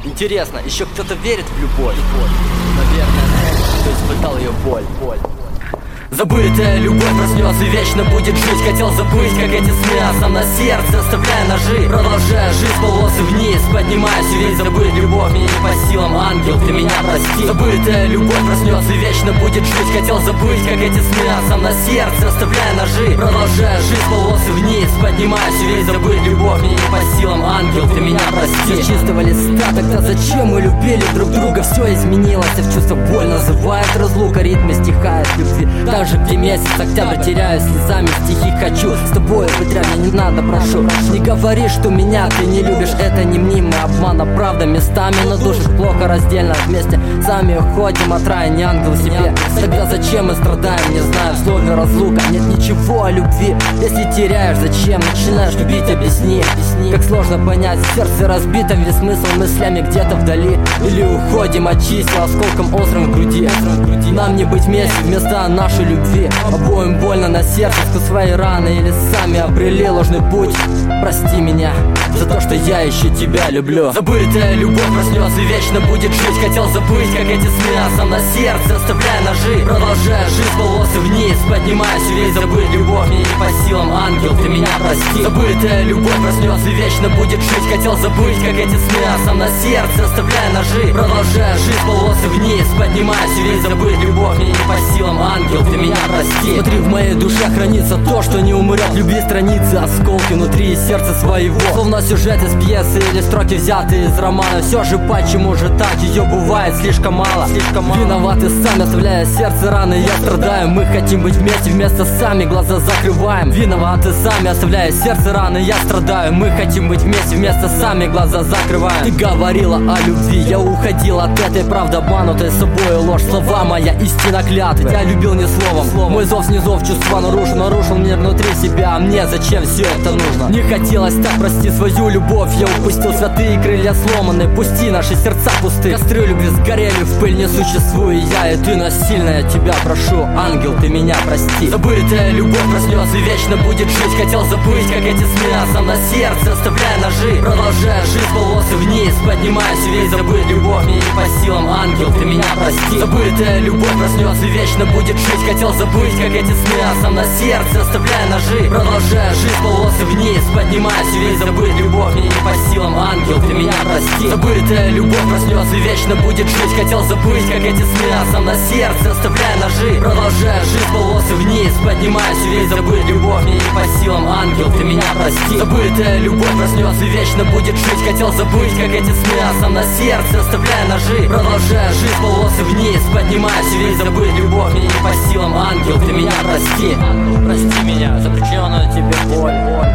Интересно, еще кто-то верит в любовь? Наверное, кто испытал ее боль. Забытая любовь проснется и вечно будет жить. Хотел забыть, как эти с мясом на сердце, оставляя ножи, продолжая жизнь полосы вниз, поднимаясь и весь забыть любовь мне не по силам, ангел, ты меня прости. Забытая любовь проснется и вечно будет жить. Хотел забыть, как эти с мясом на сердце, оставляя ножи, продолжая жизнь полосы вниз, поднимаясь и весь забыть любовь мне не по силам, ангел, ты меня прости. С чистого листа, тогда зачем мы любили друг друга? Все изменилось, а в чувство боль называют разлука, ритмы стихает любви. Даже где месяц октябрь теряю слезами стихи хочу с тобой быть рядом, не надо, прошу. Не говори, что меня ты не любишь, это не мнимый обман, а правда местами надушишь плохо раздельно вместе. Сами уходим от рая, не ангел себе. Тогда зачем мы страдаем, не знаю, в слове разлука нет ничего о любви. Если теряешь, зачем начинаешь любить, объясни. Как сложно понять, сердце разбито, весь смысл мыслями где-то вдали. Или уходим от чисел осколком острым в груди. Нам не быть вместе вместо нашей любви. Обоим больно на сердце, сквозь свои раны. Или сами обрели ложный путь. Прости меня за то, что я еще тебя люблю. Забытая любовь проснется и вечно будет жить. Хотел забыть, как эти с мясом на сердце, оставляя ножи, продолжая жизнь полосы вниз, поднимаясь и весь забыть любовь мне не по силам, ангел, ты меня прости. Забытая любовь проснется и вечно будет жить. Хотел забыть, как эти с мясом на сердце, оставляя ножи, продолжая жизнь полосы вниз, поднимаясь и весь забыть любовь мне не по силам, ангел, ты меня прости. Смотри, в моей душе хранится то, что не умрет. Любви страницы, осколки внутри сердца своего. Словно сюжет из пьесы или строки взяты из романа. Все же почему же так, ее бывает слишком мало. Виноваты сами, оставляя сердце раны, я страдаю. Мы хотим быть вместе, вместо сами глаза закрываем. Виноваты сами, оставляя сердце раны, я страдаю. Мы хотим быть вместе, вместо сами глаза закрываем. Ты говорила о любви, я уходил от этой правды, обманутой собой ложь. Слова моя истина клятвы, я любил не словом. Мой зов снизов чувства нарушил мир внутри себя. А мне зачем все это нужно? Не хотелось так, прости свою любовь. Я упустил святые крылья сломаны. Пусти наши сердца пусты. Костры любви сгорели, в пыль не существую я и ты насильно, я тебя прошу, ангел, ты меня прости. Забытая любовь проснется и вечно будет жить. Хотел забыть, как эти с мясом на сердце, оставляя ножи, продолжая жизнь полосы вниз, поднимаясь и весь забыть любовь мне не по силам, ангел, ты меня прости. Забытая любовь проснется и вечно будет жить. Хотел забыть, как эти с мясом на сердце, оставляя ножи, продолжая жизнь полосы вниз, поднимаясь и весь забыть любовь мне не по силам, ангел, ты меня прости. Забытая любовь проснется и вечно будет жить. Хотел забыть, как эти с мясом на сердце, оставляя ножи, продолжая жизнь полосы вниз, поднимаясь и весь забыть любовь мне не по силам, ангел, ты меня прости. Забытая любовь проснется и вечно будет жить. Хотел забыть, как эти с мясом на сердце, оставляя ножи, продолжая жизнь полосы вниз, поднимаясь и весь забыть любовь мне не по силам, ангел, ты меня прости. Прости меня за причиненную тебе боль.